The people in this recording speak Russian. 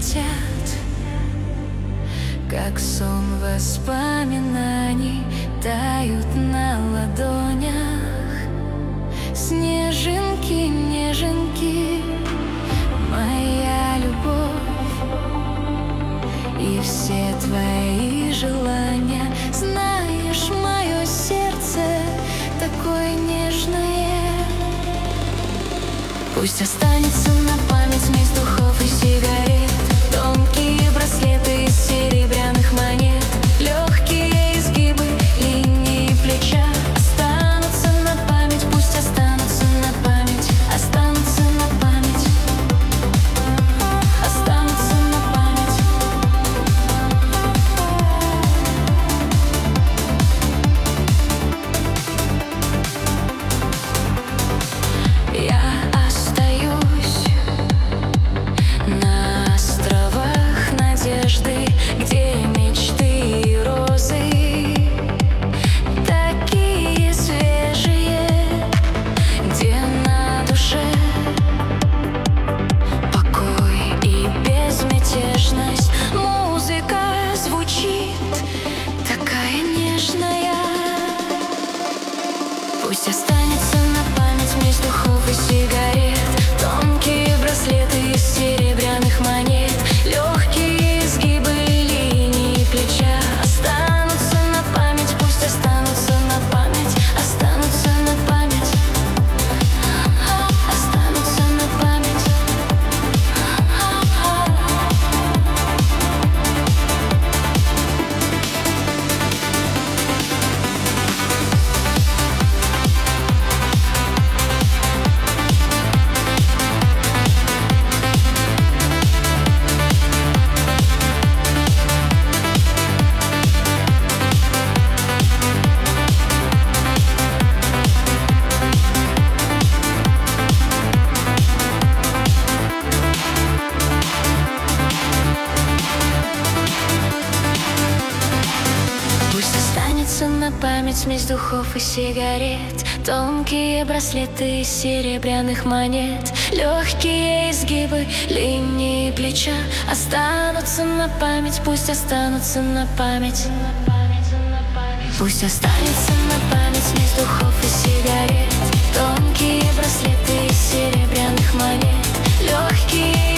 летят, как сон воспоминаний, тают на ладонях. Снежинки, неженки, моя любовь и все твои желания. Знаешь, мое сердце такое нежное. Пусть останется на память смесь духов и сигарет, тонкие браслеты из серебряных монет, легкие изгибы линии плеча. Останутся на память, пусть останутся на память, останутся на память, останутся на память. Я остаюсь на островах надежды, где мечты и розы такие свежие, где на душе покой и безмятежность. Музыка звучит такая нежная. Пусть останется на память смесь духов и сигарет, тонкие браслеты из серебряных монет, легкие изгибы линии плеча. Останутся на память, пусть останутся на память, останутся на память, останутся на память. Пусть останется на память смесь духов и сигарет, тонкие браслеты из серебряных монет, легкие изгибы линии плеча. Останутся на память, пусть останутся на память, пусть останется на память смесь духов и сигарет, тонкие браслеты из серебряных монет, легкие